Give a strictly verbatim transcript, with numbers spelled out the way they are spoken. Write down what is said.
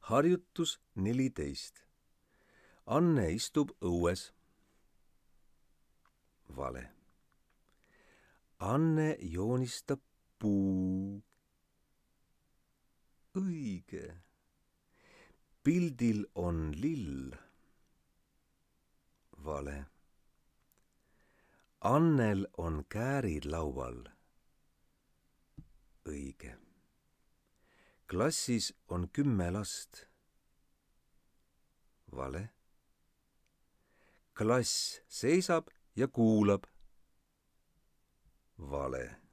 Harjutus neliteist. Anne istub õues. Vale. Anne joonistab puu. Õige. Pildil on lill. Vale. Annel on käärid laual. Õige. Klassis on kümme last. Vale. Klass seisab ja kuulab. Vale.